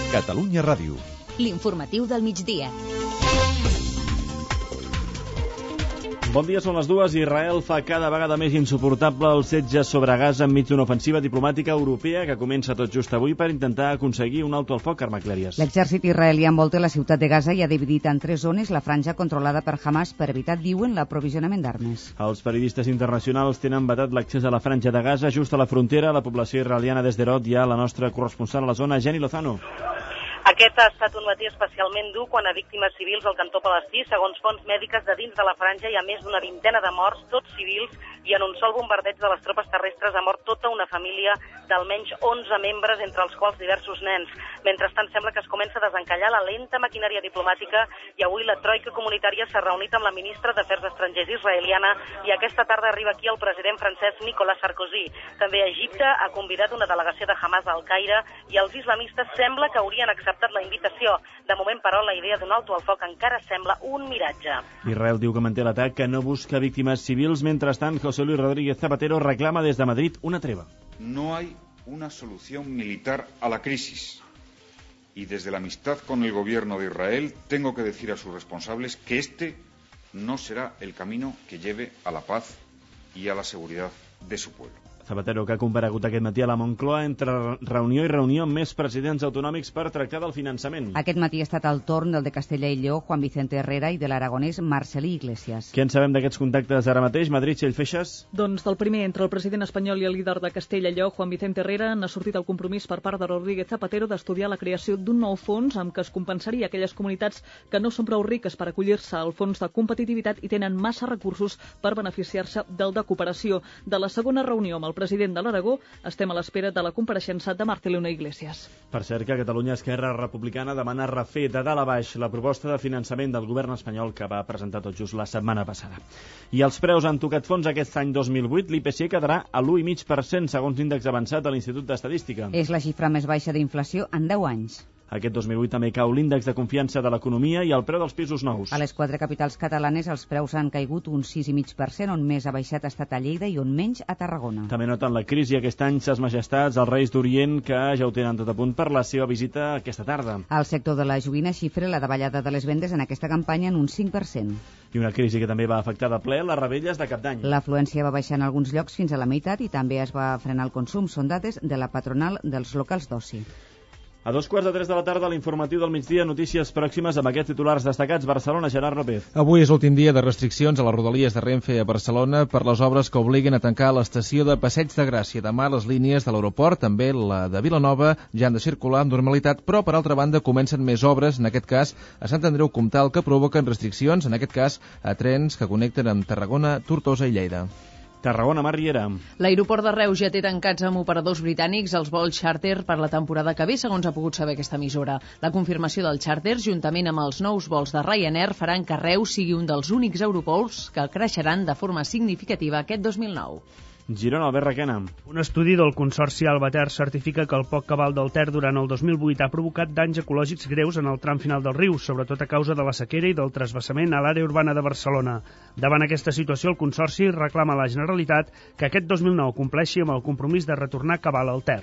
Catalunya Ràdio. L'informatiu del migdia. Bon dia, són les 2. Israel fa cada vegada més insuportable el setge sobre Gaza enmig d'una ofensiva diplomàtica europea que comença tot just avui per intentar aconseguir un alto al foc, Carme Clèries. L'exèrcit israelià envolta la ciutat de Gaza i ha dividit en 3 zones la franja controlada per Hamas per evitar, diuen, l'aprovisionament d'armes. Els periodistes internacionals tenen vetat l'accés a la franja de Gaza just a la frontera. La població israeliana des d'Herot hi ha la nostra corresponsal a la zona, Jenny Lozano. Aquest ha estat un matí especialment dur quan a víctimes civils al cantó palestí. Segons fonts mèdiques de dins de la franja hi ha més d'una vintena de morts, tots civils, i en un sol bombardeig de les tropes terrestres ha mort tota una família d'almenys 11 membres, entre els quals diversos nens. Mentrestant, sembla que es comença a desencallar la lenta maquinària diplomàtica i avui la troika comunitària s'ha reunit amb la ministra d'Afers Estrangers israeliana i aquesta tarda arriba aquí el president francès Nicolas Sarkozy. També Egipte ha convidat una delegació de Hamas al Caire i els islamistes sembla que haurien acceptat la invitació. De moment, però, la idea d'un alto al foc encara sembla un miratge. Israel diu que manté l'atac, que no busca víctimes civils. Mentrestant, José Luis Rodríguez Zapatero reclama des de Madrid una treva. No hay una solución militar a la crisis. Y desde la amistad con el gobierno de Israel tengo que decir a sus responsables que este no será el camino que lleve a la paz y a la seguridad de su pueblo. Zapatero, que ha comparegut aquest matí a la Moncloa entre reunió i reunió amb més presidents autonòmics per tractar del finançament. Aquest matí ha estat el torn del de Castella i Lleó, Juan Vicente Herrera, i de l'aragonès Marcelí Iglesias. Què en sabem d'aquests contactes ara mateix? Madrid, Txell Feixes? Doncs del primer, entre el president espanyol i el líder de Castella i Lleó, Juan Vicente Herrera, n'ha sortit el compromís per part de Rodríguez Zapatero d'estudiar la creació d'un nou fons amb què es compensaria aquelles comunitats que no són prou riques per acollir-se al fons de competitivitat i tenen massa recursos per beneficiar-se del de cooperació. De la segona reunió amb el president de l'Aragó, estem a l'espera de la compareixença de Marcelino Iglesias. Per cert, que Catalunya Esquerra Republicana demana refer de dalt a baix la proposta de finançament del govern espanyol que va presentar tot just la setmana passada. I els preus han tocat fons aquest any 2008. L'IPC quedarà a l'1,5% segons l'índex avançat de l'Institut d'Estadística. És la xifra més baixa d'inflació en 10 anys. Aquest 2008 també cau l'índex de confiança de l'economia i el preu dels pisos nous. A les 4 capitals catalanes els preus han caigut un 6,5%, on més ha baixat ha estat a Lleida i on menys a Tarragona. També noten la crisi aquest any ses majestats, els reis d'Orient, que ja ho tenen tot a punt per la seva visita aquesta tarda. El sector de la joguina xifra la davallada de les vendes en aquesta campanya en un 5%. I una crisi que també va afectar de ple les revetlles de Cap d'Any. L'afluència va baixar en alguns llocs fins a la meitat i també es va frenar el consum. Són dades de la patronal dels locals d'oci. A 2:45 de la tarda, l'informatiu del migdia, notícies pròximes amb aquests titulars destacats. Barcelona, Gerard López. Avui és l'últim dia de restriccions a les rodalies de Renfe a Barcelona per les obres que obliguen a tancar l'estació de Passeig de Gràcia. Demà les línies de l'aeroport, també la de Vilanova, ja han de circular amb normalitat, però per altra banda comencen més obres, en aquest cas a Sant Andreu Comtal, que provoquen restriccions, en aquest cas a trens que connecten amb Tarragona, Tortosa i Lleida. Tarragona, Mar Riera. L'aeroport de Reus ja té tancats amb operadors britànics els vols xàrter per la temporada que ve, segons ha pogut saber aquesta emissora. La confirmació del xàrter, juntament amb els nous vols de Ryanair, faran que Reus sigui un dels únics aeroports que creixeran de forma significativa aquest 2009. Girona, Albert Requena. Un estudi del Consorci Alba Ter certifica que el poc cabal del Ter durant el 2008 ha provocat danys ecològics greus en el tram final del riu, sobretot a causa de la sequera i del transvasament a l'àrea urbana de Barcelona. Davant aquesta situació, el Consorci reclama a la Generalitat que aquest 2009 compleixi amb el compromís de retornar cabal al Ter.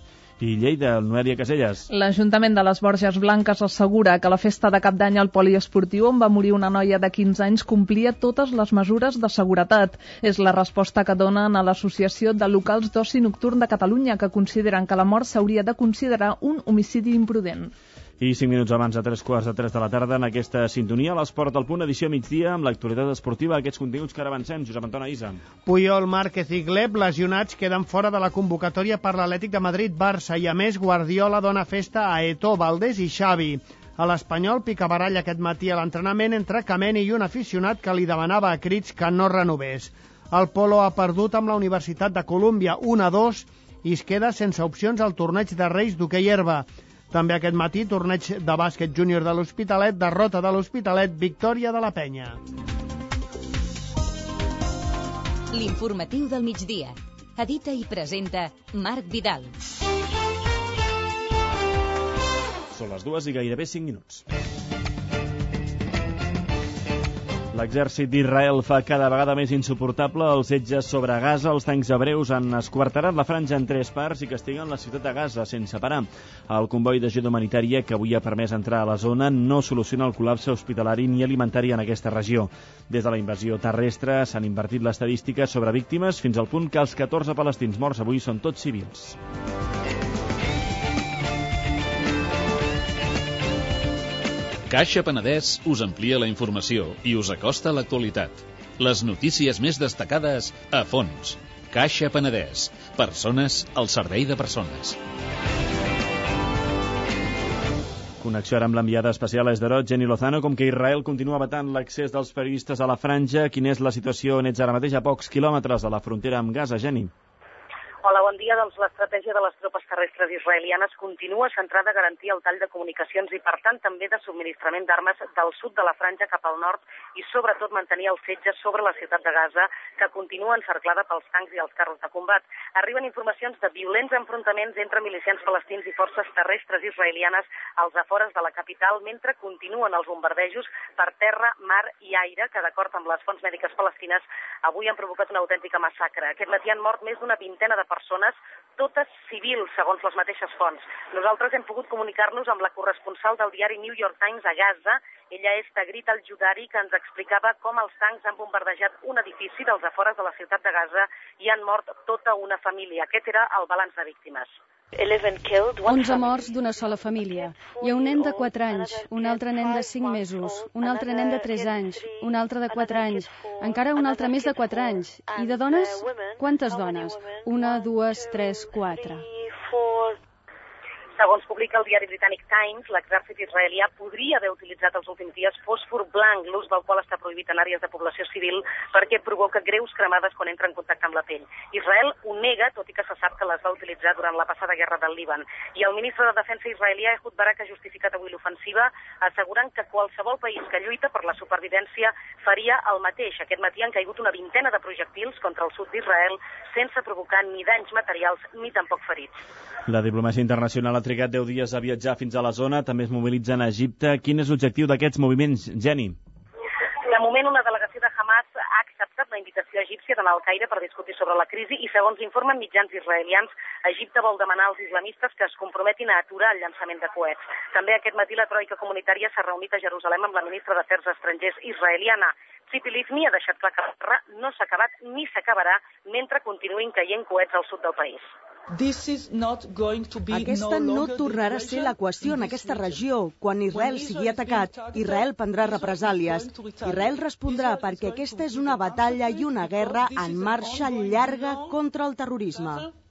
I Lleida, Noèlia Caselles. L'Ajuntament de les Borges Blanques assegura que la festa de Cap d'Any al poliesportiu on va morir una noia de 15 anys complia totes les mesures de seguretat. És la resposta que donen a l'Associació de Locals d'Oci Nocturn de Catalunya, que consideren que la mort s'hauria de considerar un homicidi imprudent. I 5 minuts abans de 3:45 de la tarda, en aquesta sintonia, l'Esport al Punt, edició migdia, amb l'actualitat esportiva, aquests continguts que ara avancem. Josep Antoni Isa. Puyol, Márquez i Gleb, lesionats, queden fora de la convocatòria per l'Atlètic de Madrid-Barça, i a més Guardiola dona festa a Eto'o, Valdés i Xavi. A l'Espanyol, picabarall aquest matí a l'entrenament entre Kameni i un aficionat que li demanava a crits que no renovés. El Polo ha perdut amb la Universitat de Colúmbia 1-2 i es queda sense opcions al torneig de Reis d'hoquei herba. També aquest matí, torneig de bàsquet júnior de l'Hospitalet, derrota de l'Hospitalet, victòria de la Penya. L'informatiu del migdia. Edita i presenta Marc Vidal. Són les 2 i gairebé 5 minuts. L'exèrcit d'Israel fa cada vegada més insuportable el setge sobre Gaza. Els tancs hebreus han esquarterat la franja en 3 parts i castiguen la ciutat de Gaza sense parar. El comboi d'ajuda humanitària que avui ha permès entrar a la zona no soluciona el col·lapse hospitalari ni alimentari en aquesta regió. Des de la invasió terrestre s'han invertit les estadístiques sobre víctimes fins al punt que els 14 palestins morts avui són tots civils. Caixa Penedès us amplia la informació i us acosta a l'actualitat. Les notícies més destacades a fons. Caixa Penedès. Persones al servei de persones. Connexió ara amb l'enviada especial a Esderot, Jenny Lozano. Com que Israel continua vetant l'accés dels periodistes a la franja, quina és la situació on ets ara mateix a pocs quilòmetres de la frontera amb Gaza, Jenny? Hola, bon dia. Doncs l'estratègia de les tropes terrestres israelianes continua centrada a garantir el tall de comunicacions i, per tant, també de subministrament d'armes del sud de la franja cap al nord i, sobretot, mantenir el setge sobre la ciutat de Gaza, que continua encerclada pels tancs i els carros de combat. Arriben informacions de violents enfrontaments entre milicians palestins i forces terrestres israelianes als afores de la capital, mentre continuen els bombardejos per terra, mar i aire, que, d'acord amb les fonts mèdiques palestines, avui han provocat una autèntica massacre. Aquest matí han mort més d'una vintena de persones, totes civils, segons les mateixes fonts. Nosaltres hem pogut comunicar-nos amb la corresponsal del diari New York Times a Gaza. Ella és Tagrit Al-Judari, que ens explicava com els tancs han bombardejat un edifici dels afores de la ciutat de Gaza i han mort tota una família. Aquest era el balanç de víctimes. 11 morts d'una sola família. Hi ha un nen de 4 anys, un altre nen de 5 mesos, un altre nen de 3 anys, un altre de 4 anys, encara un altre més de 4 anys. I de dones? Quantes dones? 1, 2, 3, 4. Segons publica el diari britànic Times, l'exèrcit israelià podria haver utilitzat els últims dies fòsfor blanc, l'ús del qual està prohibit en àrees de població civil perquè provoca greus cremades quan entra en contacte amb la pell. Israel ho nega, tot i que se sap que les va utilitzar durant la passada guerra del Líban. I el ministre de Defensa israelià, Ehud Barak, ha justificat avui l'ofensiva, assegurant que qualsevol país que lluita per la supervivència faria el mateix. Aquest matí han caigut una vintena de projectils contra el sud d'Israel sense provocar ni danys materials ni tampoc ferits. La diplomàcia internacional ha trigat 10 dies a viatjar fins a la zona, també es mobilitzen a Egipte. Quin és l'objectiu d'aquests moviments, Jenny? De moment, una delegació de Hamas ha acceptat la invitació egípcia d'anar al Caire per discutir sobre la crisi i, segons informen mitjans israelians, Egipte vol demanar als islamistes que es comprometin a aturar el llançament de coets. També aquest matí la troika comunitària s'ha reunit a Jerusalem amb la ministra d'Afers Estrangers israeliana. Tzipi Livni ha deixat clar que la guerra no s'ha acabat ni s'acabarà mentre continuïn caient coets al sud del país. Aquesta no tornarà a ser la qüestió en aquesta regió. Quan Israel sigui atacat, Israel prendrà represàlies. Israel respondrà perquè aquesta és una batalla i una guerra en marxa llarga contra el terrorisme.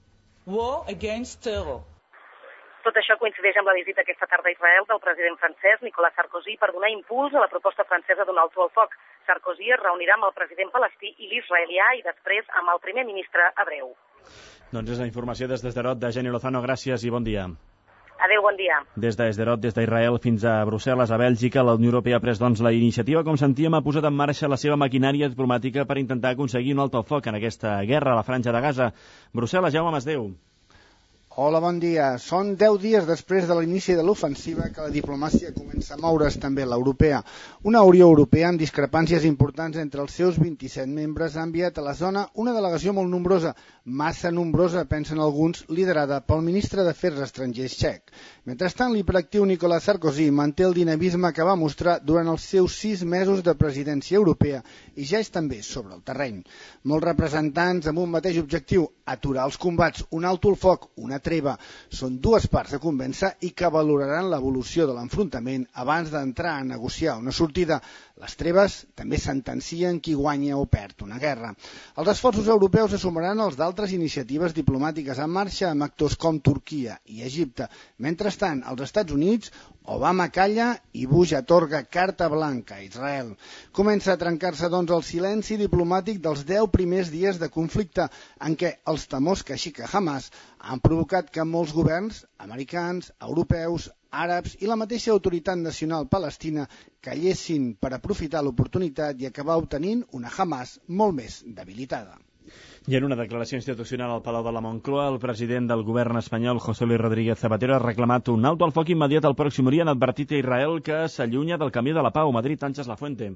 Tot això coincideix amb la visita aquesta tarda a Israel del president francès Nicolas Sarkozy per donar impuls a la proposta francesa d'un alto al foc. Sarkozy es reunirà amb el president palestí i l'israelià i després amb el primer ministre hebreu. Doncs és la informació des d'Esderot de Jenny Lozano. Gràcies i bon dia. Adéu, bon dia. Des d'Esderot, des d'Israel fins a Brussel·les, a Bèlgica, la Unió Europea ha pres la iniciativa, com sentíem, ha posat en marxa la seva maquinària diplomàtica per intentar aconseguir un alto al foc en aquesta guerra a la franja de Gaza. Brussel·les, Jaume Masdeu. Hola, bon dia. Són 10 dies després de l'inici de l'ofensiva que la diplomàcia comença a moure's, també l'europea. Una Unió Europea amb discrepàncies importants entre els seus 27 membres ha enviat a la zona una delegació molt nombrosa, massa nombrosa, pensen alguns, liderada pel ministre d'Afers Estrangers txec. Mentrestant, l'hiperactiu Nicolas Sarkozy manté el dinamisme que va mostrar durant els seus 6 mesos de presidència europea i ja és també sobre el terreny. Molts representants amb un mateix objectiu, aturar els combats, un alto al foc, una treva. Són dues parts a convèncer i que valoraran l'evolució de l'enfrontament abans d'entrar a negociar una sortida. Les treves també sentencien qui guanya o perd una guerra. Els esforços europeus se sumaran als d'altres iniciatives diplomàtiques en marxa amb actors com Turquia i Egipte. Mentrestant, als Estats Units, Obama calla i Bush atorga carta blanca a Israel. Comença a trencar-se, doncs, el silenci diplomàtic dels 10 primers dies de conflicte en què els temors que aixeca Hamas han provocat que molts governs, americans, europeus, àrabs i la mateixa autoritat nacional palestina callessin per aprofitar l'oportunitat i acabar obtenint una Hamas molt més debilitada. I en una declaració institucional al Palau de la Moncloa, el president del govern espanyol, José Luis Rodríguez Zapatero, ha reclamat un alto al foc immediat al Pròxim Orient, advertit a Israel que s'allunya del camí de la pau. Madrid, Àngels Lafuente.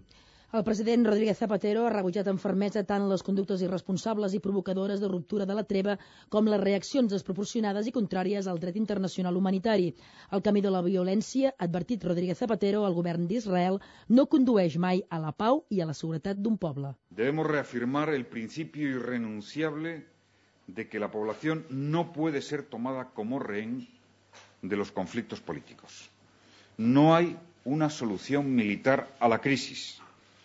El president Rodríguez Zapatero ha rebutjat amb fermesa tant les conductes irresponsables i provocadores de ruptura de la treva com les reaccions desproporcionades i contràries al dret internacional humanitari. El camí de la violència, advertit Rodríguez Zapatero, el govern d'Israel, no condueix mai a la pau i a la seguretat d'un poble. Debemos reafirmar el principio irrenunciable de que la población no puede ser tomada como rehén de los conflictos políticos. No hay una solución militar a la crisis.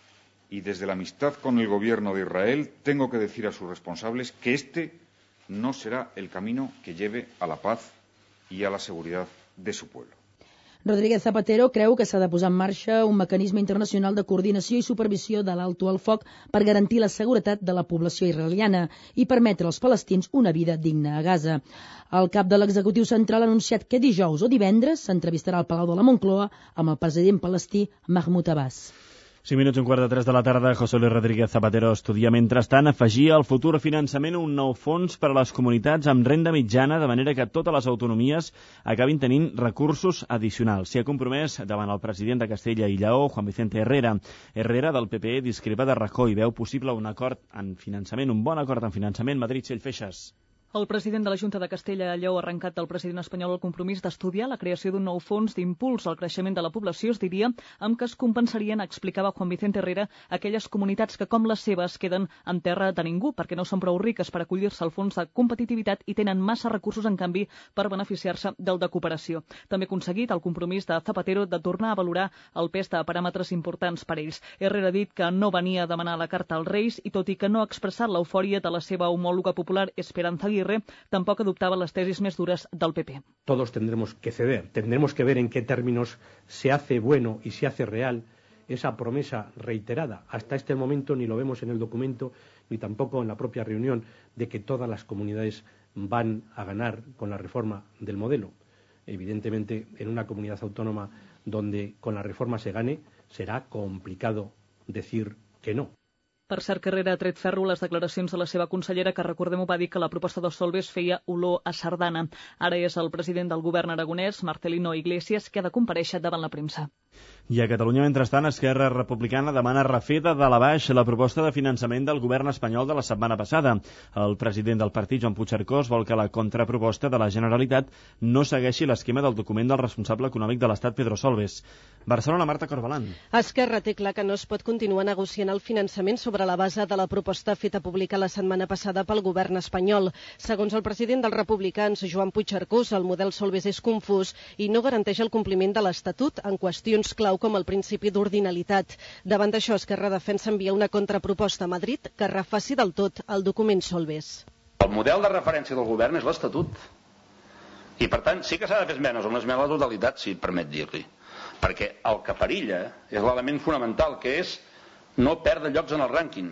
Y desde la amistad con el gobierno de Israel tengo que decir a sus responsables que este no será el camino que lleve a la paz y a la seguridad de su pueblo. Rodríguez Zapatero creu que s'ha de posar en marxa un mecanisme internacional de coordinació i supervisió de l'alto al foc per garantir la seguretat de la població israeliana i permetre als palestins una vida digna a Gaza. El cap de l'executiu central ha anunciat que dijous o divendres s'entrevistarà al Palau de la Moncloa amb el president palestí Mahmoud Abbas. 5 minuts, 2:45 de la tarda, José Luis Rodríguez Zapatero estudia. Mentrestant, afegia al futur finançament un nou fons per a les comunitats amb renda mitjana, de manera que totes les autonomies acabin tenint recursos addicionals. S'hi ha compromès davant el president de Castella i Lleó, Juan Vicente Herrera. Herrera, del PP, discrepa de Rajoy, veu possible un acord en finançament, un bon acord en finançament. Madrid, Txell Feixas. El president de la Junta de Castella i Lleó ha arrencat del president espanyol el compromís d'estudiar la creació d'un nou fons d'impuls al creixement de la població, es diria, amb què es compensarien, explicava Juan Vicente Herrera, aquelles comunitats que, com les seves, queden en terra de ningú, perquè no són prou riques per acollir-se al fons de competitivitat i tenen massa recursos, en canvi, per beneficiar-se del de cooperació. També ha aconseguit el compromís de Zapatero de tornar a valorar el pes de paràmetres importants per ells. Herrera ha dit que no venia a demanar la carta als Reis i, tot i que no ha expressat l'eufòria de la seva homòloga popular Esperanza Aguirre, tampoc adoptava les tesis més dures del PP. Todos tendremos que ceder, tendremos que ver en qué términos se hace bueno y se hace real esa promesa reiterada. Hasta este momento ni lo vemos en el documento ni tampoco en la propia reunión de que todas las comunidades van a ganar con la reforma del modelo. Evidentemente, en una comunidad autónoma donde con la reforma se gane, será complicado decir que no. Per cert, Herrera ha tret ferro les declaracions de la seva consellera, que, recordem-ho, va dir que la proposta de Solbes feia olor a sardana. Ara és el president del govern aragonès, Marcelino Iglesias, que ha de comparèixer davant la premsa. I a Catalunya, mentrestant, Esquerra Republicana demana refer de dalt a baix la proposta de finançament del govern espanyol de la setmana passada. El president del partit, Joan Puigcercós, vol que la contraproposta de la Generalitat no segueixi l'esquema del document del responsable econòmic de l'Estat, Pedro Solbes. Barcelona, Marta Corbalan. Esquerra té clar que no es pot continuar negociant el finançament sobre la base de la proposta feta pública la setmana passada pel govern espanyol. Segons el president dels republicans, Joan Puigcercós, el model Solbes és confús i no garanteix el compliment de l'Estatut en qüestions clau com el principi d'ordinalitat. Davant d'això, Esquerra defensa enviar una contraproposta a Madrid que refaci del tot el document Solbes. El model de referència del govern és l'Estatut. I, per tant, sí que s'ha de fer esmenes, una esmena a la totalitat, si permet dir-li. Perquè el que perilla és l'element fonamental, que és no perdre llocs en el rànquing.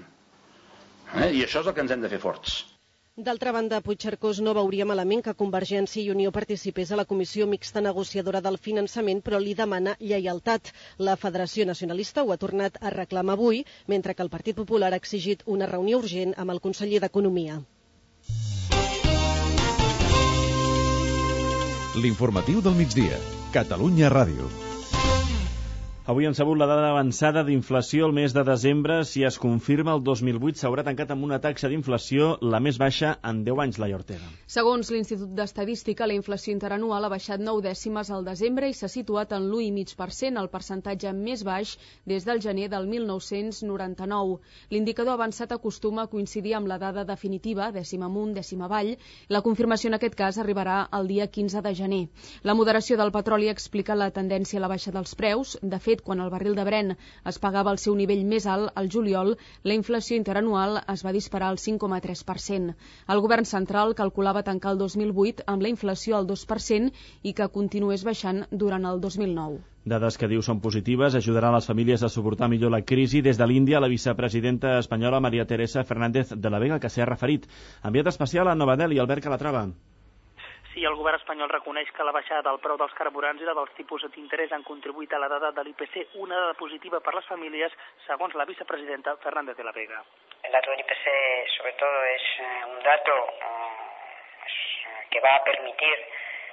I això és el que ens hem de fer forts. D'altra banda, Puigcercós no veuria malament que Convergència i Unió participés a la Comissió Mixta Negociadora del Finançament, però li demana lleialtat. La Federació Nacionalista ho ha tornat a reclamar avui, mentre que el Partit Popular ha exigit una reunió urgent amb el conseller d'Economia. L'informatiu del migdia. Catalunya Ràdio. Avui han sabut la dada avançada d'inflació el mes de desembre. Si es confirma, el 2008 s'haurà tancat amb una taxa d'inflació la més baixa en 10 anys, Laia Ortega. Segons l'Institut d'Estadística, la inflació interanual ha baixat 9 dècimes al desembre i s'ha situat en l'1,5%, el percentatge més baix des del gener del 1999. L'indicador avançat acostuma a coincidir amb la dada definitiva, dècima amunt, dècima avall. La confirmació en aquest cas arribarà el dia 15 de gener. La moderació del petroli explica la tendència a la baixa dels preus. De fet, quan el barril de Brent es pagava al seu nivell més alt, al juliol, la inflació interanual es va disparar al 5,3%. El govern central calculava tancar el 2008 amb la inflació al 2% i que continués baixant durant el 2009. Dades que diu són positives, ajudaran les famílies a suportar millor la crisi. Des de l'Índia, la vicepresidenta espanyola María Teresa Fernández de la Vega, que s'hi ha referit. Enviat especial a Nova Delhi, Albert Calatrava. Sí, el govern espanyol reconeix que la baixada del preu dels carburants i la dels tipus d'interès han contribuït a la dada de l'IPC, una dada positiva per les famílies, segons la vicepresidenta Fernández de la Vega. El dato del IPC, sobre todo, es un dato que va a permitir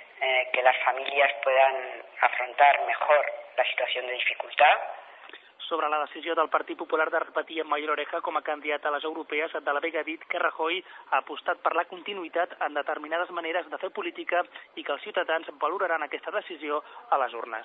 que las familias puedan afrontar mejor la situación de dificultad. Sobre la decisió del Partit Popular de repetir en Mayor Oreja com a candidat a les europees, de la Vega ha dit que Rajoy ha apostat per la continuïtat en determinades maneres de fer política i que els ciutadans valoraran aquesta decisió a les urnes.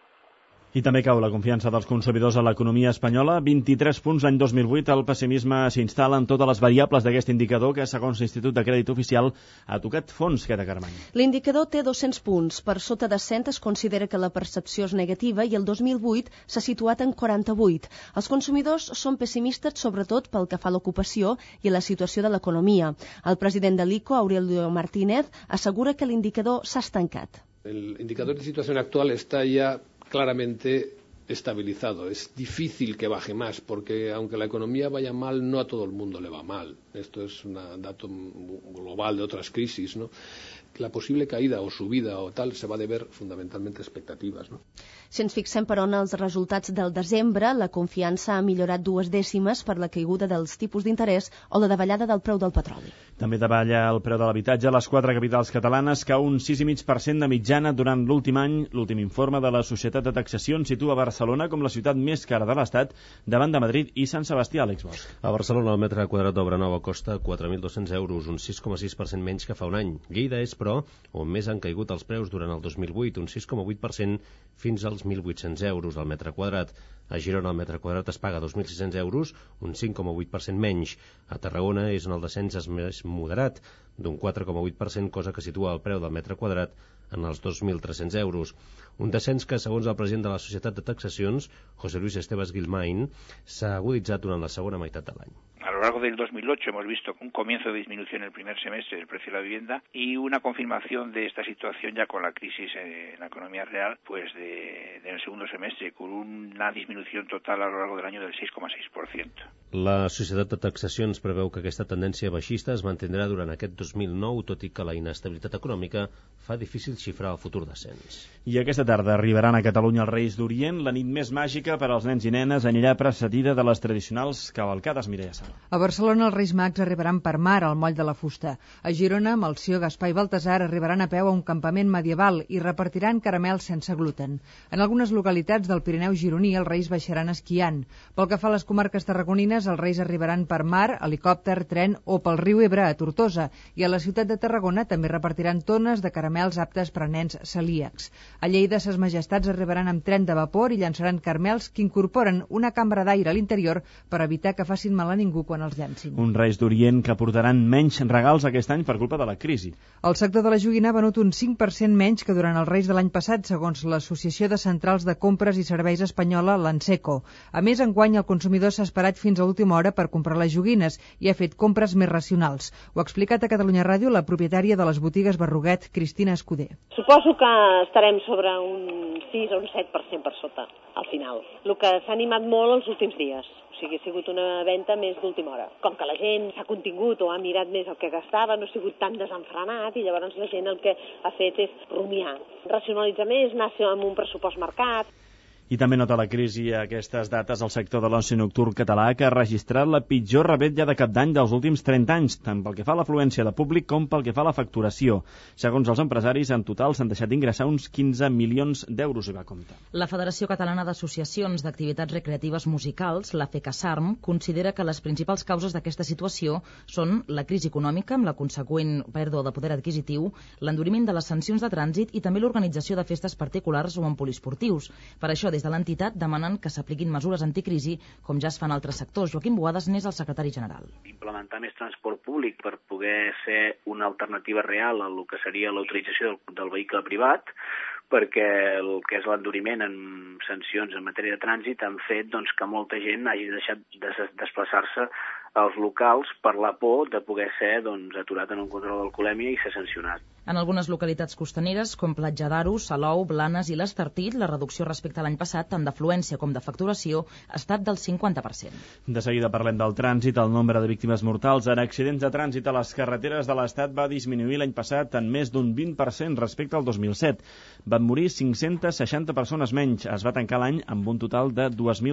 I també cau la confiança dels consumidors a l'economia espanyola. 23 punts l'any 2008. El pessimisme s'instal·la en totes les variables d'aquest indicador que, segons l'Institut de Crèdit Oficial, ha tocat fons, Queta Carmany. L'indicador té 200 punts. Per sota de 100 es considera que la percepció és negativa i el 2008 s'ha situat en 48. Els consumidors són pessimistes sobretot pel que fa a l'ocupació i a la situació de l'economia. El president de l'ICO, Aurelio Martínez, assegura que l'indicador s'ha estancat. El indicador de situación actual está ya claramente estabilizado. Es difícil que baje más, porque aunque la economía vaya mal, no a todo el mundo le va mal. Esto es un dato global de otras crisis, ¿no? La posible caída o subida o tal se va a deber fundamentalmente a expectativas, ¿no? Si ens fixem, però, en els resultats del desembre, la confiança ha millorat 2 dècimes per la caiguda dels tipus d'interès o la davallada del preu del petroli. També davalla el preu de l'habitatge a les 4 capitals catalanes, cau un 6,5% de mitjana durant l'últim any. L'últim informe de la Societat de Taxacions situa Barcelona com la ciutat més cara de l'Estat, davant de Madrid i Sant Sebastià, Àlex Bosch. A Barcelona el metre quadrat d'obra nova costa 4.200 euros, un 6,6% menys que fa un any. Lleida és, però, on més han caigut els preus durant el 2008, un 6,8% fins als 1.800 euros al metre quadrat. A Girona el metre quadrat es paga 2.600 euros, un 5,8% menys. A Tarragona és on el descens és més moderat, d'un 4,8%, cosa que situa el preu del metre quadrat en els 2.300 euros. Un descens que, segons el president de la Societat de Taxacions, José Luis Esteves Guilmain, s'ha aguditzat durant la segona meitat de l'any. A lo largo del 2008 hemos visto un comienzo de disminución en el primer semestre del precio de la vivienda y una confirmación de esta situación ya con la crisis en la economía real, pues en el segundo semestre, con una disminución total a lo largo del año del 6,6%. La Societat de Taxacions preveu que aquesta tendència baixista es mantindrà durant aquest 2009, tot i que la inestabilitat econòmica fa difícil xifrar el futur descens. I aquesta tarda arribaran a Catalunya els Reis d'Orient. La nit més màgica per als nens i nenes anirà precedida de les tradicionals cavalcades. Mireia Sala. A Barcelona els Reis Mags arribaran per mar al Moll de la Fusta. A Girona, Melcior, Gaspar i Baltasar arribaran a peu a un campament medieval i repartiran caramels sense gluten. En algunes localitats del Pirineu gironí els Reis baixaran esquiant. Pel que fa a les comarques tarragonines, els Reis arribaran per mar, helicòpter, tren o pel riu Ebre a Tortosa, i a la ciutat de Tarragona també repartiran tones de caramels aptes per a nens celíacs. A Lleida, ses majestats arribaran amb tren de vapor i llançaran caramels que incorporen una cambra d'aire a l'interior per evitar que facin mal a ningú quan els llancin. Uns Reis d'Orient que portaran menys regals aquest any per culpa de la crisi. El sector de la joguina ha venut un 5% menys que durant els Reis de l'any passat, segons l'Associació de Centrals de Compres i Serveis Espanyola, l'ANSECO. A més, enguany el consumidor s'ha esperat fins a última hora per comprar les joguines i ha fet compres més racionals. Ho ha explicat a Catalunya Ràdio la propietària de les botigues Berruguet, Cristina Escudé. Suposo que estarem sobre un 6 o un 7% per sota, al final. El que s'ha animat molt els últims dies. O sigui, ha sigut una venda més d'última hora. Com que la gent s'ha contingut o ha mirat més el que gastava, no ha sigut tan desenfrenat i llavors la gent el que ha fet és rumiar. Racionalitzar més, anar amb un pressupost marcat. I també nota la crisi a aquestes dates el sector de l'oci nocturn català, que ha registrat la pitjor revetlla de cap d'any dels últims 30 anys, tant pel que fa a l'afluència de públic com pel que fa a la facturació. Segons els empresaris, en total s'han deixat d'ingressar uns 15 milions d'euros, i va comptar. La Federació Catalana d'Associacions d'Activitats Recreatives Musicals, la FECASARM, considera que les principals causes d'aquesta situació són la crisi econòmica, amb la consegüent pèrdua de poder adquisitiu, l'enduriment de les sancions de trànsit i també l'organització de festes particulars o en poliesportius. Per això, des de l'entitat demanen que s'apliquin mesures anticrisi, com ja es fan altres sectors. Joaquim Boades n'és el secretari general. Implementar més transport públic per poder ser una alternativa real a el que seria la utilització del vehicle privat, perquè el que és l'enduriment en sancions en matèria de trànsit han fet doncs, que molta gent hagi deixat de desplaçar-se als locals per la por de poder ser aturat en un control d'alcoholèmia i ser sancionat. En algunes localitats costaneres, com Platja d'Aro, Salou, Blanes i l'Estartit, la reducció respecte a l'any passat, tant d'afluència com de facturació, ha estat del 50%. De seguida parlem del trànsit. El nombre de víctimes mortals en accidents de trànsit a les carreteres de l'Estat va disminuir l'any passat en més d'un 20% respecte al 2007. Van morir 560 persones menys. Es va tancar l'any amb un total de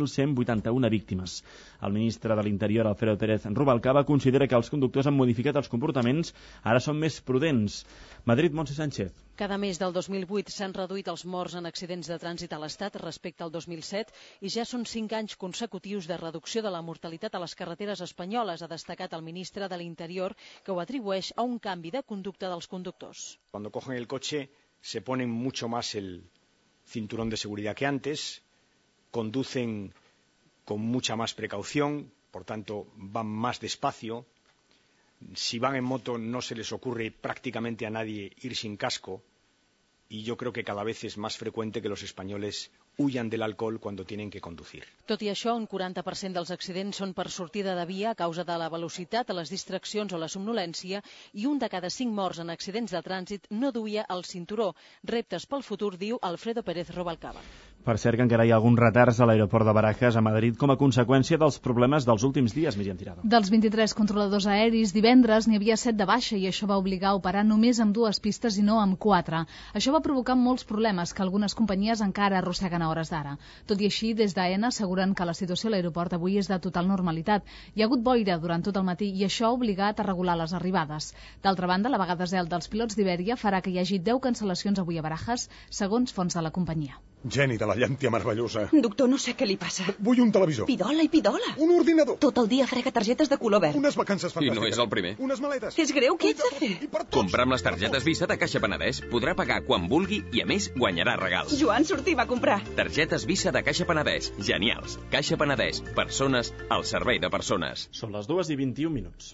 2.181 víctimes. El ministre de l'Interior, Alfredo Pérez Rubalcaba, considera que els conductors han modificat els comportaments, ara són més prudents. Madrid, Montse Sánchez. Cada mes del 2008 s'han reduït els morts en accidents de trànsit a l'Estat respecte al 2007 i ja són 5 anys consecutius de reducció de la mortalitat a les carreteres espanyoles, ha destacat el ministre de l'Interior, que ho atribueix a un canvi de conducta dels conductors. Cuando cogen el coche se ponen mucho más el cinturón de seguridad que antes, conducen con mucha más precaución, por tanto van más despacio. Si van en moto no se les ocurre prácticamente a nadie ir sin casco y yo creo que cada vez es más frecuente que los españoles huyan del alcohol cuando tienen que conducir. Tot i això, un 40% dels accidents són per sortida de via a causa de la velocitat, les distraccions o la somnolència i un de cada 5 morts en accidents de trànsit no duia el cinturó. Reptes pel futur, diu Alfredo Pérez Robalcaba. Per cert que encara hi ha alguns retards a l'aeroport de Barajas a Madrid com a conseqüència dels problemes dels últims dies, Míriam Tirado. Dels 23 controladors aeris, divendres n'hi havia 7 de baixa i això va obligar a operar només amb 2 pistes i no amb 4. Això va provocar molts problemes que algunes companyies encara arrosseguen a hores d'ara. Tot i així, des d'AENA asseguren que la situació a l'aeroport avui és de total normalitat. Hi ha hagut boira durant tot el matí i això ha obligat a regular les arribades. D'altra banda, la vaga de zel dels pilots d'Ibèria farà que hi hagi 10 cancel·lacions avui a Barajas, segons fonts de la companyia. Geni de la llàntia meravellosa. Doctor, no sé què li passa. Vull un televisor. Pidola i pidola. Un ordinador. Tot el dia frega targetes de color verd. Unes vacances fantàstiques. I no és el primer. Unes maletes. És greu, què ets de fer? Comprar amb les targetes Visa de Caixa Penedès podrà pagar quan vulgui i, a més, guanyarà regals. Joan, sortim a comprar. Targetes Visa de Caixa Penedès. Genials. Caixa Penedès. Persones al servei de persones. Són les 2:21.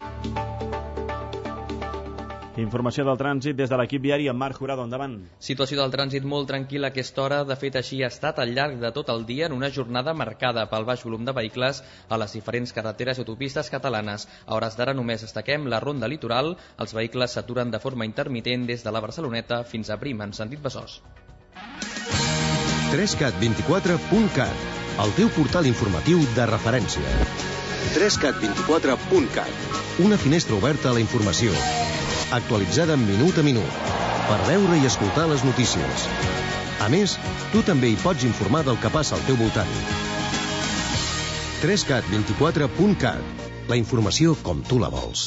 Informació del trànsit des de l'equip viari amb Marc Jurado, endavant. Situació del trànsit molt tranquil·la a aquesta hora. De fet, així ha estat al llarg de tot el dia en una jornada marcada pel baix volum de vehicles a les diferents carreteres i autopistes catalanes. A hores d'ara només destaquem la ronda litoral. Els vehicles s'aturen de forma intermitent des de la Barceloneta fins a Prim, en sentit Besòs. 3cat24.cat, el teu portal informatiu de referència. 3cat24.cat, una finestra oberta a la informació. Actualitzada minut a minut, per veure i escoltar les notícies. A més, tu també hi pots informar del que passa al teu voltant. 3cat24.cat, la informació com tu la vols.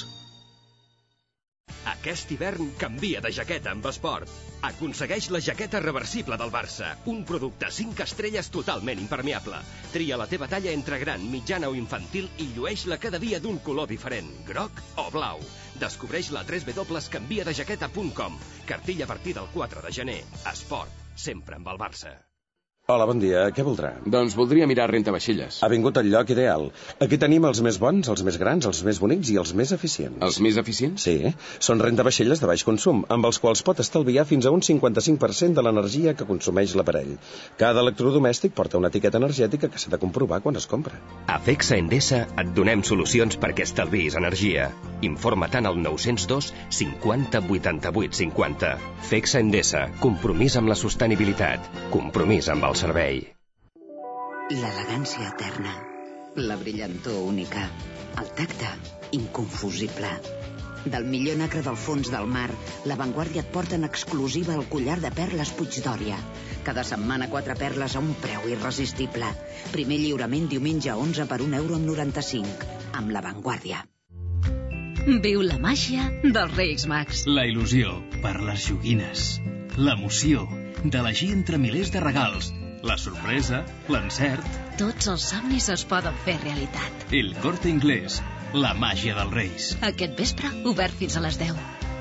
Aquest hivern canvia de jaqueta amb Esport. Aconsegueix la jaqueta reversible del Barça, un producte 5 estrelles totalment impermeable. Tria la teva talla entre gran, mitjana o infantil i llueix-la cada dia d'un color diferent, groc o blau. Descobreix la www.canviadejaqueta.com. Cartilla a partir del 4 de gener. Esport, sempre amb el Barça. Hola, bon dia. Què voldrà? Doncs voldria mirar rentavaixelles. Ha vingut al lloc ideal. Aquí tenim els més bons, els més grans, els més bonics i els més eficients. Els més eficients? Sí. Són rentavaixelles de baix consum, amb els quals pot estalviar fins a un 55% de l'energia que consumeix l'aparell. Cada electrodomèstic porta una etiqueta energètica que s'ha de comprovar quan es compra. A FECSA Endesa et donem solucions perquè estalviïs energia. Informa't al 902 50 88 50. FECSA Endesa. Compromís amb la sostenibilitat. Compromís amb el servei. L'elegància eterna, la brillantor única, el tacte inconfusible. Del millor nacre del fons del mar, La Vanguardia et porta en exclusiva el collar de perles Puigdòria. Cada setmana 4 perles a un preu irresistible. Primer lliurament diumenge 11 per €1,95. Amb La Vanguardia. Viu la màgia dels Reis Mags. La il·lusió per les joguines. L'emoció d'elegir entre milers de regals. La sorpresa, l'encert. Tots els somnis es poden fer realitat. El Corte Inglés, la màgia dels Reis. Aquest vespre, obert fins a les 10.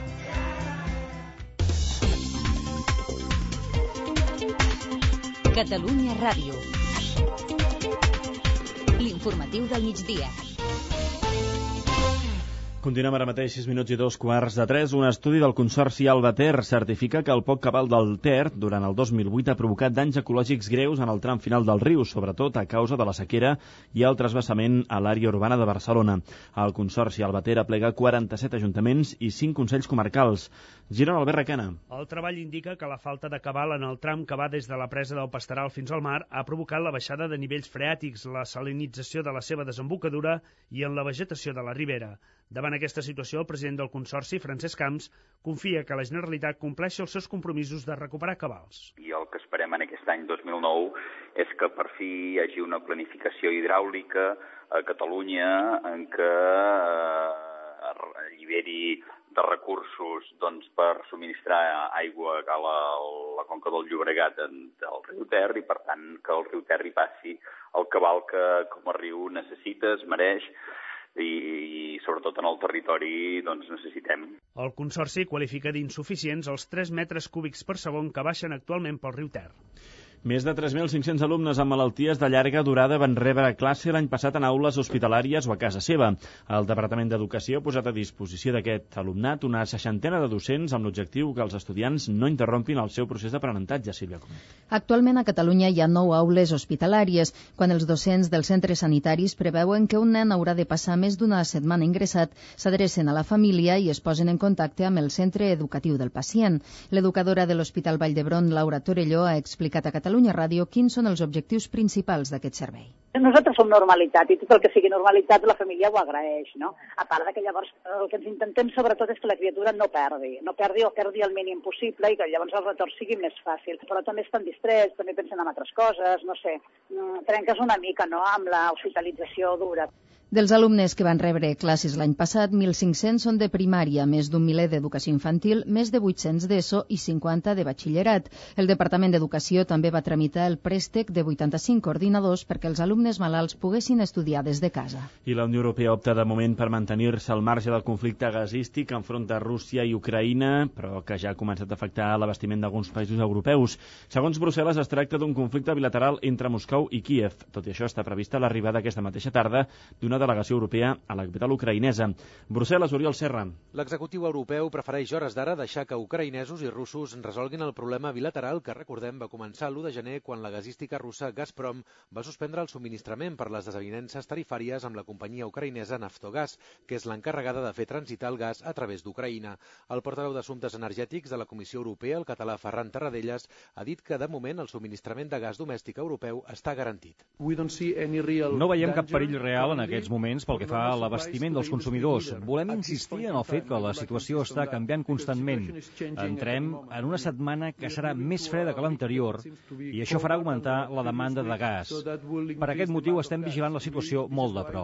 Catalunya Ràdio. L'informatiu del migdia. Continuem ara mateix 6 minuts i 2:15. Un estudi del Consorci Alba Ter certifica que el poc cabal del Ter durant el 2008 ha provocat danys ecològics greus en el tram final del riu, sobretot a causa de la sequera i el transvasament a l'àrea urbana de Barcelona. El Consorci Alba Ter aplega 47 ajuntaments i 5 consells comarcals. Girona, Albert Requena. El treball indica que la falta de cabal en el tram que va des de la presa del Pasteral fins al mar ha provocat la baixada de nivells freàtics, la salinització de la seva desembocadura i en la vegetació de la ribera. Davant aquesta situació, el president del Consorci, Francesc Camps, confia que la Generalitat compleixi els seus compromisos de recuperar cabals. I el que esperem en aquest any 2009 és que per fi hi hagi una planificació hidràulica a Catalunya en què alliberi de recursos per subministrar aigua a la conca del Llobregat del riu Ter i, per tant, que el riu Ter hi passi el cabal que com a riu necessita, es mereix i sobretot en el territori necessitem. El Consorci qualifica d'insuficients els 3 metres cúbics per segon que baixen actualment pel riu Ter. Més de 3.500 alumnes amb malalties de llarga durada van rebre classe l'any passat en aules hospitalàries o a casa seva. El Departament d'Educació ha posat a disposició d'aquest alumnat una 60 de docents amb l'objectiu que els estudiants no interrompin el seu procés d'aprenentatge, Sílvia Comet. Actualment a Catalunya hi ha 9 aules hospitalàries, quan els docents dels centres sanitaris preveuen que un nen haurà de passar més d'una setmana ingressat, s'adrecen a la família i es posen en contacte amb el centre educatiu del pacient. L'educadora de l'Hospital Vall d'Hebron, Laura Torelló, ha explicat a Catalunya Ràdio quins són els objectius principals d'aquest servei. Nosaltres som normalitat i tot el que sigui normalitat la família ho agraeix, no? A part que llavors el que ens intentem sobretot és que la criatura no perdi o perdi el mínim possible i que llavors el retorn sigui més fàcil. Però també estan distrets, també pensen en altres coses, no sé, trenques una mica, no?, amb la hospitalització dura. Dels alumnes que van rebre classes l'any passat, 1.500 són de primària, més d'un miler d'educació infantil, més de 800 d'ESO i 50 de batxillerat. El Departament d'Educació també va tramitar el préstec de 85 ordinadors perquè els alumnes malalts poguessin estudiar des de casa. I la Unió Europea opta de moment per mantenir-se al marge del conflicte gasístic que enfronta Rússia i Ucraïna, però que ja ha començat a afectar l'abastiment d'alguns països europeus. Segons Brussel·les, es tracta d'un conflicte bilateral entre Moscou i Kíev. Tot i això, està prevista l'arribada aquesta mateixa tarda d'una delegació europea a la capital ucraïnesa. Brussel·les, Oriol Serra. L'executiu europeu prefereix hores d'ara deixar que ucraïnesos i russos resolguin el problema bilateral que, recordem, va començar l'1 de gener quan la gasística russa Gazprom va suspendre el subministrament per les desavinences tarifàries amb la companyia ucraïnesa Naftogaz, que és l'encarregada de fer transitar el gas a través d'Ucraïna. El portaveu d'Assumptes Energètics de la Comissió Europea, el català Ferran Tarradellas, ha dit que de moment el subministrament de gas domèstic europeu està garantit. No veiem cap perill real en aquests moments pel que fa a l'abastiment dels consumidors. Volem insistir en el fet que la situació està canviant constantment. Entrem en una setmana que serà més freda que l'anterior i això farà augmentar la demanda de gas. Per aquest motiu estem vigilant la situació molt de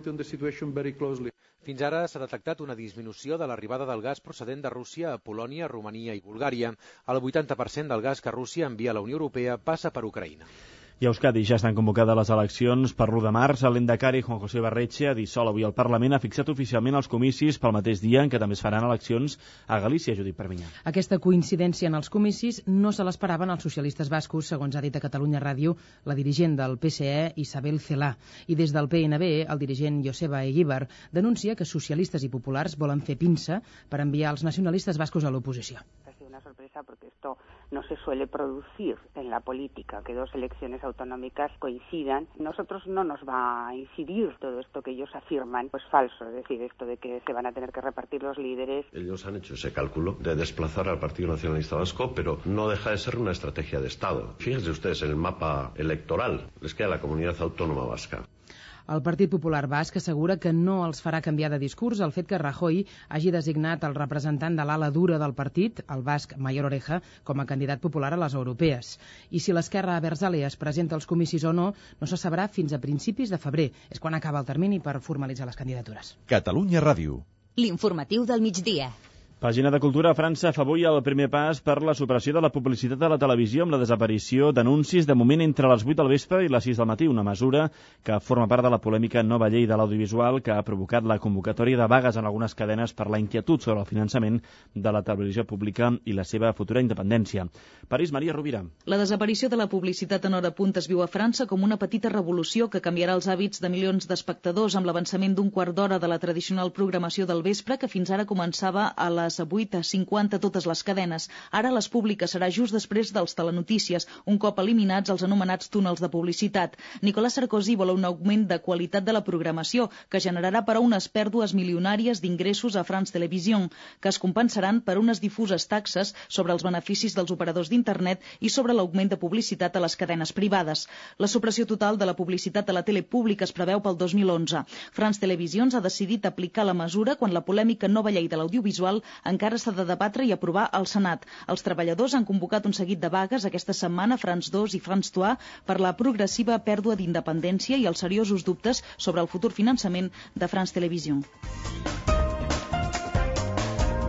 prop. Fins ara s'ha detectat una disminució de l'arribada del gas procedent de Rússia a Polònia, Romania i Bulgària. El 80% del gas que Rússia envia a la Unió Europea passa per Ucraïna. I a Euskadi ja estan convocades les eleccions per l'1 de març. El lehendakari Juan José Barretxe, dissol avui al Parlament, ha fixat oficialment els comicis pel mateix dia en què també es faran eleccions a Galícia, Judit Perpinyà. Aquesta coincidència en els comicis no se l'esperaven els socialistes bascos, segons ha dit a Catalunya Ràdio la dirigent del PSE, Isabel Celaá. I des del PNB, el dirigent Joseba Eguíbar denuncia que socialistes i populars volen fer pinça per enviar els nacionalistes bascos a l'oposició. Sorpresa porque esto no se suele producir en la política, que dos elecciones autonómicas coincidan. Nosotros no nos va a incidir todo esto que ellos afirman, pues falso, es decir, esto de que se van a tener que repartir los líderes. Ellos han hecho ese cálculo de desplazar al Partido Nacionalista Vasco, pero no deja de ser una estrategia de Estado. Fíjense ustedes en el mapa electoral, les queda la comunidad autónoma vasca. El Partit Popular Basc assegura que no els farà canviar de discurs el fet que Rajoy hagi designat el representant de l'ala dura del partit, el basc Mayor Oreja, com a candidat popular a les europees. I si l'esquerra Abertzale es presenta als comicis o no, no se sabrà fins a principis de febrer. És quan acaba el termini per formalitzar les candidatures. Catalunya Ràdio. L'informatiu del migdia. Pàgina de Cultura. França fa avui el primer pas per la supressió de la publicitat de la televisió amb la desaparició d'anuncis de moment entre les 8 del vespre i les 6 del matí, una mesura que forma part de la polèmica nova llei de l'audiovisual que ha provocat la convocatòria de vagues en algunes cadenes per la inquietud sobre el finançament de la televisió pública i la seva futura independència. París, Maria Rovira. La desaparició de la publicitat en hora punta es viu a França com una petita revolució que canviarà els hàbits de milions d'espectadors amb l'avançament d'un quart d'hora de la tradicional programació del vespre que fins ara començava a les 8:50 totes les cadenes. Ara les públiques serà just després dels telenotícies, un cop eliminats els anomenats túnels de publicitat. Nicolas Sarkozy vol un augment de qualitat de la programació, que generarà però unes pèrdues milionàries d'ingressos a France Television, que es compensaran per unes difuses taxes sobre els beneficis dels operadors d'internet i sobre l'augment de publicitat a les cadenes privades. La supressió total de la publicitat a la tele pública es preveu pel 2011. France Televisions ha decidit aplicar la mesura quan la polèmica nova llei de l'audiovisual encara s'ha de debatre i aprovar al Senat. Els treballadors han convocat un seguit de vagues aquesta setmana a France 2 i France 3 per la progressiva pèrdua d'independència i els seriosos dubtes sobre el futur finançament de France Television.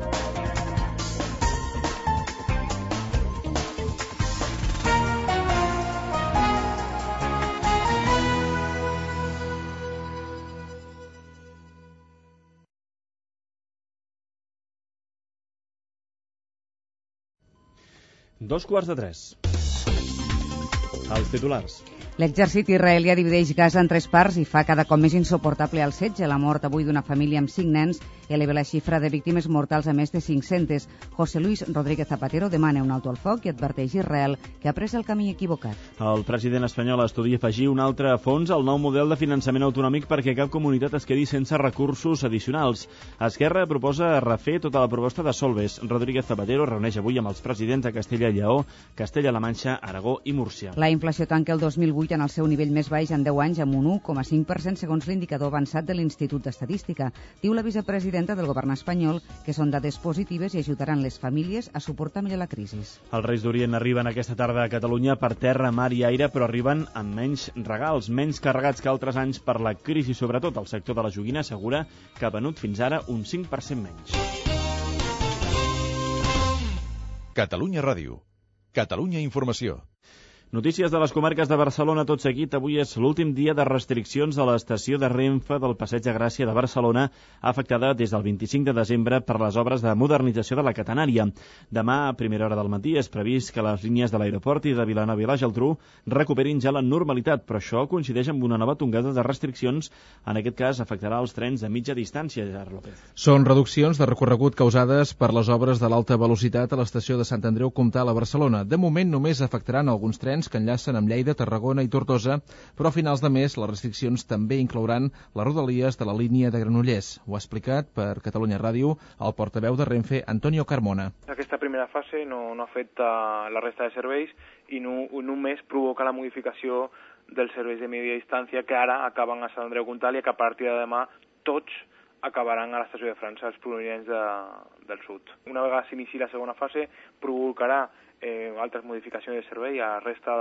2:45. Els titulars. L'exèrcit israelià divideix Gaza en 3 parts i fa cada cop més insuportable el setge. La mort avui d'una família amb 5 nens eleva la xifra de víctimes mortals a més de 500. José Luis Rodríguez Zapatero demana un alto al foc i adverteix Israel que ha pres el camí equivocat. El president espanyol estudia afegir un altre fons al nou model de finançament autonòmic perquè cap comunitat es quedi sense recursos addicionals. Esquerra proposa refer tota la proposta de Solbes. Rodríguez Zapatero reuneix avui amb els presidents de Castella i Lleó, Castella-La Manxa, Aragó i Múrcia. La inflació tanca el 2008 en el seu nivell més baix en 10 anys amb un 1,5% segons l'indicador avançat de l'Institut d'Estadística. Diu la vicepresidenta del govern espanyol que són dades positives i ajudaran les famílies a suportar millor la crisi. Els Reis d'Orient arriben aquesta tarda a Catalunya per terra, mar i aire, però arriben amb menys regals, menys carregats que altres anys per la crisi. Sobretot el sector de la joguina assegura que ha venut fins ara un 5% menys. Catalunya Ràdio. Catalunya Informació. Notícies de les comarques de Barcelona tot seguit. Avui és l'últim dia de restriccions a l'estació de Renfe del Passeig de Gràcia de Barcelona, afectada des del 25 de desembre per les obres de modernització de la catenària. Demà, a primera hora del matí, és previst que les línies de l'aeroport i de Vilanova i la Geltrú recuperin ja la normalitat, però això coincideix amb una nova tongada de restriccions. En aquest cas, afectarà els trens de mitja distància, Gerard López. Són reduccions de recorregut causades per les obres de l'alta velocitat a l'estació de Sant Andreu Comtal a Barcelona. De moment, només afectaran alguns trens que enllacen amb Lleida, Tarragona i Tortosa, però a finals de mes les restriccions també inclouran les rodalies de la línia de Granollers. Ho ha explicat per Catalunya Ràdio el portaveu de Renfe, Antonio Carmona. Aquesta primera fase no afecta la resta de serveis i només provoca la modificació dels serveis de mitja distància que ara acaben a Sant Andreu Comtal i que a partir de demà tots acabaran a l'estació de França, els provinents del sud. Una vegada s'inici la segona fase, provocarà altres modificacions de servei a la resta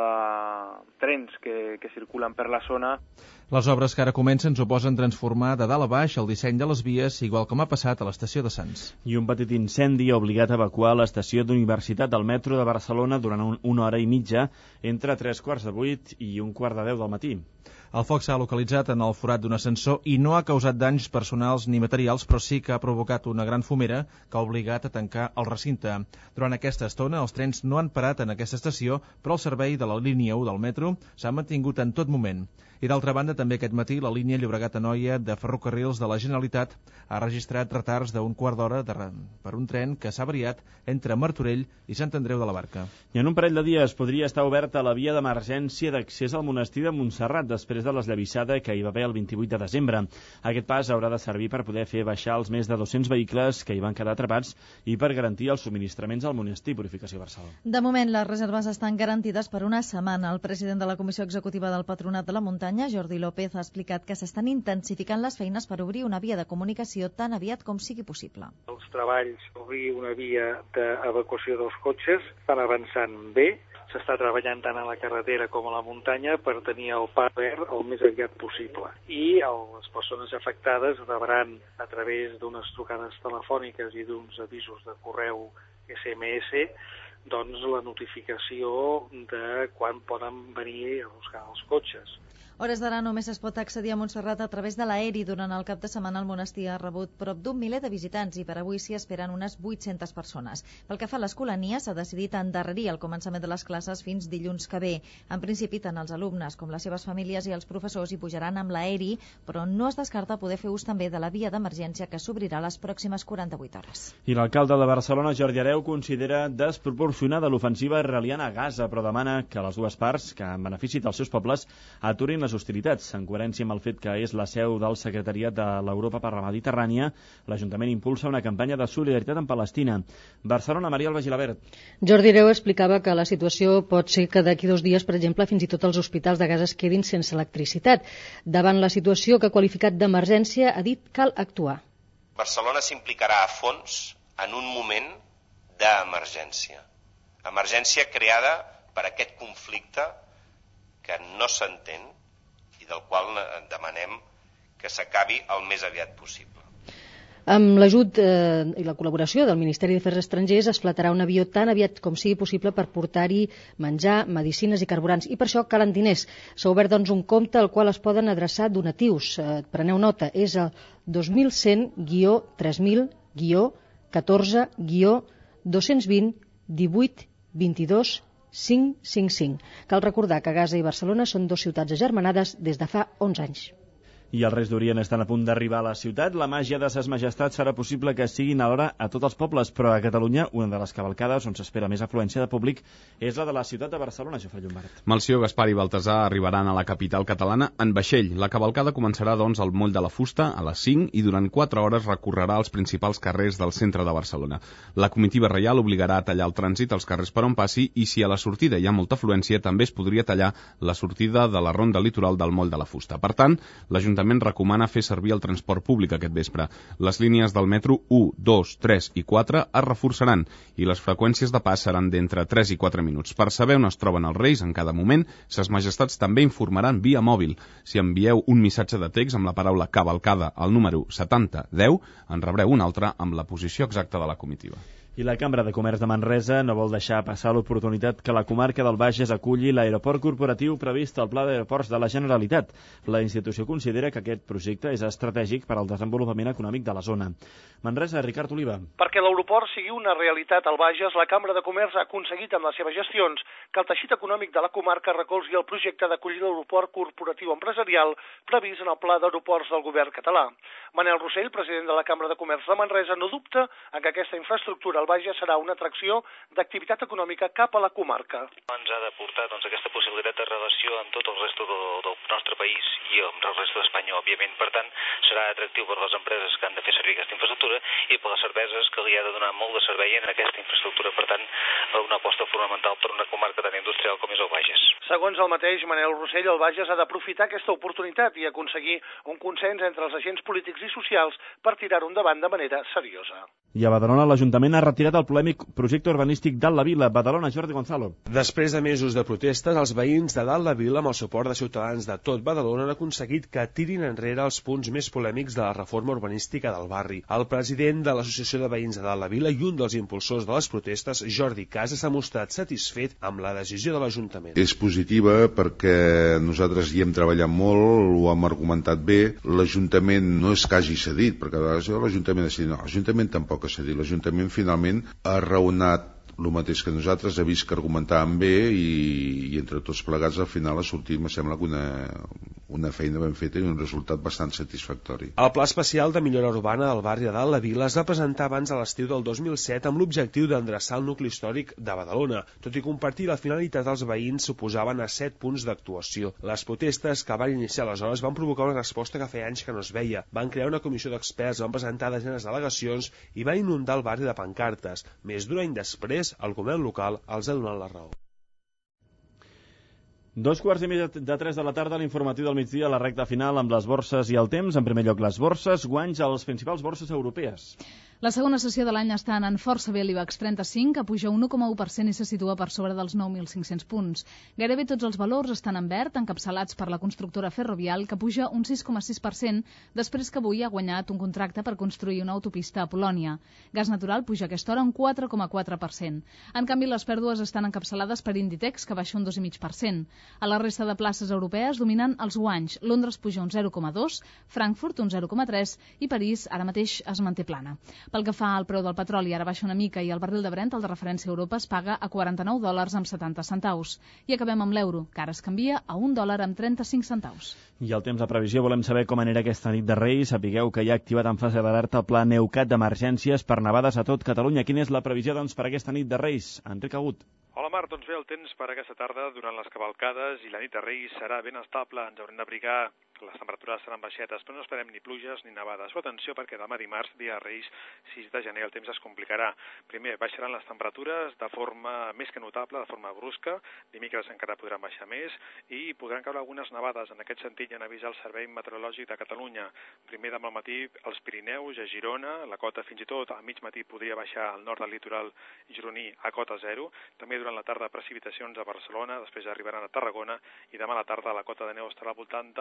de trens que circulen per la zona. Les obres que ara comencen suposen transformar de dalt a baix el disseny de les vies, igual com ha passat a l'estació de Sants. I un petit incendi ha obligat a evacuar l'estació d'Universitat del metro de Barcelona durant una hora i mitja entre 7:45 i 7:45 del matí. El foc s'ha localitzat en el forat d'un ascensor i no ha causat danys personals ni materials, però sí que ha provocat una gran fumera que ha obligat a tancar el recinte. Durant aquesta estona, els trens no han parat en aquesta estació, però el servei de la línia 1 del metro s'ha mantingut en tot moment. I d'altra banda, també aquest matí, la línia Llobregat-Anoia de Ferrocarrils de la Generalitat ha registrat retards d'un quart d'hora per un tren que s'ha variat entre Martorell i Sant Andreu de la Barca. I en un parell de dies podria estar oberta la via d'emergència d'accés al monestir de Montserrat després de l'esllavissada que hi va haver el 28 de desembre. Aquest pas haurà de servir per poder fer baixar els més de 200 vehicles que hi van quedar atrapats i per garantir els subministraments al monestir. Purificació Barcelona. De moment, les reserves estan garantides per una setmana. El president de la Comissió Executiva del Patronat de la Muntanya, Jordi López, ha explicat que s'estan intensificant les feines per obrir una via de comunicació tan aviat com sigui possible. Els treballs d'obrir una via d'evacuació dels cotxes estan avançant bé. S'està treballant tant a la carretera com a la muntanya per tenir el pas verd el més aviat possible. I les persones afectades rebran a través d'unes trucades telefòniques i d'uns avisos de correu SMS doncs la notificació de quan poden venir a buscar els cotxes. Hores d'ara només es pot accedir a Montserrat a través de l'aeri. Durant el cap de setmana el monestir ha rebut prop d'un miler de visitants i per avui s'hi esperen unes 800 persones. Pel que fa a l'escolania, s'ha decidit endarrerir el començament de les classes fins dilluns que ve. En principi, tant els alumnes com les seves famílies i els professors hi pujaran amb l'aeri, però no es descarta poder fer ús també de la via d'emergència que s'obrirà les pròximes 48 hores. I l'alcalde de Barcelona, Jordi Hereu, considera desproporcionada l'ofensiva israeliana a Gaza, però demana que les dues parts, que en benefici dels seus pobles, aturin les hostilitats. En coherència amb el fet que és la seu del Secretariat de l'Europa per la Mediterrània, l'Ajuntament impulsa una campanya de solidaritat amb Palestina. Barcelona, Maria Alba Gilabert. Jordi Hereu explicava que la situació pot ser que d'aquí 2 dies, per exemple, fins i tot els hospitals de Gaza es quedin sense electricitat. Davant la situació que ha qualificat d'emergència, ha dit cal actuar. Barcelona s'implicarà a fons en un moment d'emergència. Emergència creada per aquest conflicte que no s'entén i del qual demanem que s'acabi el més aviat possible. Amb l'ajut i la col·laboració del Ministeri d'Afers Estrangers es flatarà un avió tan aviat com sigui possible per portar-hi menjar, medicines i carburants. I per això calen diners. S'ha obert doncs un compte al qual es poden adreçar donatius. Preneu nota, és el 2100-3000-14-220-18 22 555. Cal recordar que Gaza i Barcelona són 2 ciutats agermanades des de fa 11 anys. I els Reis d'Orient estan a punt d'arribar a la ciutat. La màgia de ses majestats farà possible que siguin alhora a tots els pobles, però a Catalunya una de les cavalcades on s'espera més afluència de públic és la de la ciutat de Barcelona, Jofre Llombart. Melcior, Gaspar i Baltasar arribaran a la capital catalana en vaixell. La cavalcada començarà, doncs, al Moll de la Fusta a les 5 i durant 4 hores recorrerà els principals carrers del centre de Barcelona. La comitiva reial obligarà a tallar el trànsit als carrers per on passi i si a la sortida hi ha molta afluència també es podria tallar la sortida de la ronda litoral del Moll de la Fusta. Per tant, l'Ajuntament recomana fer servir el transport públic aquest vespre. Les línies del metro 1, 2, 3 i 4 es reforçaran i les freqüències de pas seran d'entre 3 i 4 minuts. Per saber on es troben els Reis en cada moment, ses majestats també informaran via mòbil. Si envieu un missatge de text amb la paraula cavalcada al número 7010, en rebreu un altre amb la posició exacta de la comitiva. I la Cambra de Comerç de Manresa no vol deixar passar l'oportunitat que la comarca del Bages aculli l'aeroport corporatiu previst al Pla d'Aeroports de la Generalitat. La institució considera que aquest projecte és estratègic per al desenvolupament econòmic de la zona. Manresa, Ricard Oliva. Perquè l'aeroport sigui una realitat al Bages, la Cambra de Comerç ha aconseguit amb les seves gestions que el teixit econòmic de la comarca recolzi el projecte d'acollir l'aeroport corporatiu empresarial previst en el Pla d'Aeroports del govern català. Manel Rossell, president de la Cambra de Comerç de Manresa, no dubta en que aquesta infraestructura al Bages serà una atracció d'activitat econòmica cap a la comarca. Ens ha de portar aquesta possibilitat de relació amb tot el resto del nostre país i amb el resto d'Espanya, òbviament. Per tant, serà atractiu per les empreses que han de fer servir aquesta infraestructura i per les cerveses que li ha de donar molt de servei en aquesta infraestructura. Per tant, una aposta fonamental per una comarca tan industrial com és el Bages. Segons el mateix Manel Rossell, el Bages ha d'aprofitar aquesta oportunitat i aconseguir un consens entre els agents polítics i socials per tirar-ho endavant de manera seriosa. I a Badalona l'Ajuntament ha retirat el polèmic projecte urbanístic Dalt la Vila. Badalona, Jordi Gonzalo. Després de mesos de protestes, els veïns de Dalt la Vila, amb el suport de ciutadans de tot Badalona, han aconseguit que tirin enrere els punts més polèmics de la reforma urbanística del barri. El president de l'Associació de Veïns de Dalt la Vila i un dels impulsors de les protestes, Jordi Casas, s'ha mostrat satisfet amb la decisió de l'Ajuntament. És positiva perquè nosaltres hi hem treballat molt, ho hem argumentat bé. L'Ajuntament no és que hagi cedit, perquè a vegades l'Ajuntament ha cedit. No, l'Ajuntament tampoc ha cedit. L'Ajuntament finalment ha raonat el mateix que nosaltres, ha vist que argumentàvem bé i entre tots plegats al final ha sortit, me sembla que una feina ben feta i un resultat bastant satisfactori. El Pla Especial de Millora Urbana del barri de Dalt la Vila es va presentar abans de l'estiu del 2007 amb l'objectiu d'endreçar el nucli històric de Badalona. Tot i compartir la finalitat dels veïns, s'oposaven a 7 punts d'actuació. Les protestes que van iniciar aleshores van provocar una resposta que feia anys que no es veia. Van crear una comissió d'experts, van presentar desenes d'al·legacions i van inundar el barri de pancartes. Més d'un any després, el govern local els ha donat la raó. 2:15 de 3 de la tarda, l'informatiu del migdia, la recta final amb les borses i el temps. En primer lloc, les borses, guanys a les principals borses europees. La segona sessió de l'any està anant força bé l'IBEX 35, que puja un 1,1% i se situa per sobre dels 9.500 punts. Gairebé tots els valors estan en verd, encapçalats per la constructora Ferrovial, que puja un 6,6%, després que avui ha guanyat un contracte per construir una autopista a Polònia. Gas Natural puja a aquesta hora un 4,4%. En canvi, les pèrdues estan encapçalades per Inditex, que baixa un 2,5%. A la resta de places europees dominen els guanys. Londres puja un 0,2%, Frankfurt un 0,3% i París ara mateix es manté plana. Pel que fa al preu del petroli, ara baixa una mica i el barril de Brent, el de referència a Europa, es paga a $49,70. I acabem amb l'euro, que ara es canvia a $1,35. I el temps de previsió, volem saber com anirà aquesta nit de Reis. Sapigueu que hi ha activat en fase d'alerta el pla Neucat d'emergències per nevades a tot Catalunya. Quina és la previsió, doncs, per aquesta nit de Reis? Enric Agut. Hola, Marc. Doncs bé, el temps per aquesta tarda durant les cavalcades i la nit de Reis serà ben estable. Ens haurem d'abrigar. Les temperatures seran baixetes, però no esperem ni pluges ni nevades. Però atenció, perquè demà dimarts, dia de Reis, 6 de gener, el temps es complicarà. Primer, baixaran les temperatures de forma més que notable, de forma brusca. Dimecres encara podran baixar més i podran caure algunes nevades. En aquest sentit, ja han avisat el Servei Meteorològic de Catalunya. Primer demà al matí, als Pirineus, a Girona, la cota fins i tot al mig matí podria baixar al nord del litoral gironí a cota 0. També durant la tarda precipitacions a Barcelona, després arribaran a Tarragona i demà a la tarda la cota de neu estarà al voltant dels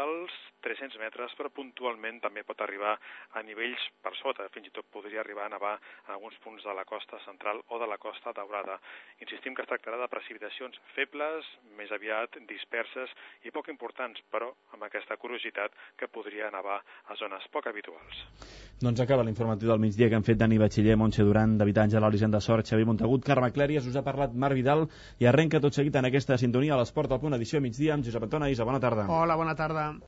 300 metres, però puntualment també pot arribar a nivells per sota, fins i tot podria arribar a nevar en alguns punts de la costa central o de la costa daurada. Insistim que es tractarà de precipitacions febles, més aviat disperses i poc importants, però amb aquesta curiositat que podria nevar a zones poc habituals. Doncs acaba l'informatiu del migdia que han fet Dani Batxiller, Montse Duran, David Àngel, Elisenda Sort, Xavi Montagut, Carme Clèries, us ha parlat Marc Vidal i arrenca tot seguit en aquesta sintonia a l'Esport al Punt, edició migdia amb Josep Antona Isa. Bona tarda. Hola, bona tarda.